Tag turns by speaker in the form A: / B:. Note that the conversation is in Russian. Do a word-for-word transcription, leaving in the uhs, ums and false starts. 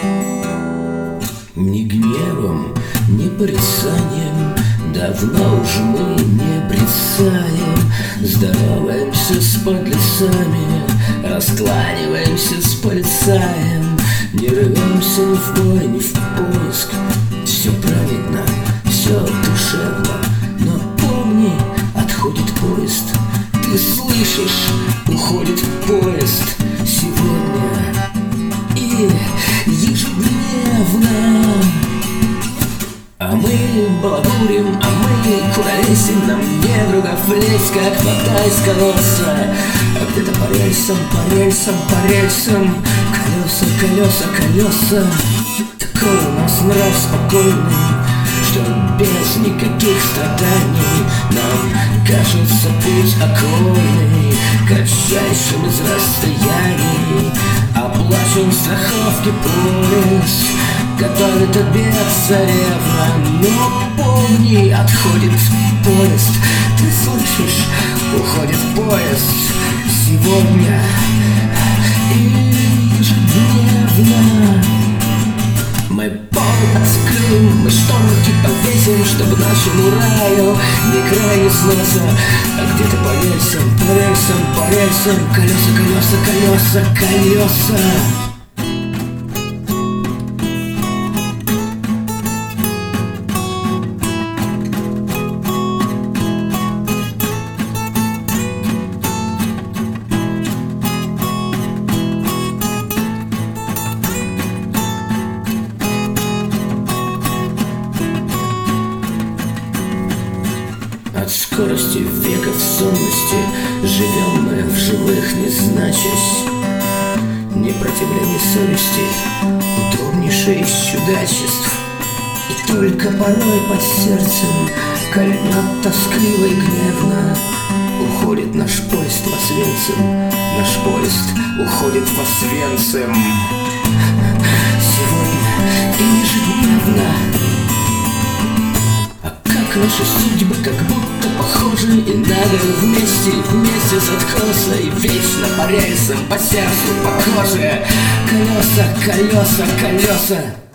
A: Ни гневом, ни порицанием давно уж мы не брецаем. Здороваемся с подлецами, раскланиваемся с полицаем. Не рвемся ни в бой, ни в поиск. Все праведно, все душевно. Но помни, отходит поезд. Ты слышишь, уходит поезд сегодня и ежедневно. А мы балагурим, а мы куролесим. Нам недругов лезть, как вода из колодца. А где-то по рельсам, по рельсам, по рельсам колеса, колеса, колеса. Такой у нас нрав спокойный, что без никаких страданий нам кажется путь окольный, кратчайшим из расстояний. Оплачен страховки полис, готовит обед царевна. Но помни, отходит поезд. Ты слышишь, уходит поезд сегодня и ежедневно. Мы пол откроем, мы шторки повесим, чтобы нашему раю ни края, ни сноса. А где-то по рельсам, по рельсам, по рельсам колеса, колеса, колеса, колеса. От скорости века в сонности живем мы в живых, не значась, не противление совести, удобнейшее из чудачеств. И только порой под сердцем кольнет тоскливо и гневно. Уходит наш поезд в Освенцим, наш поезд уходит в Освенцим сегодня и ежедневно. Наши судьбы как будто похожи, и надо вместе, вместе с откоса. И вечно по рельсам, по сердцу, по коже колеса, колеса, колеса.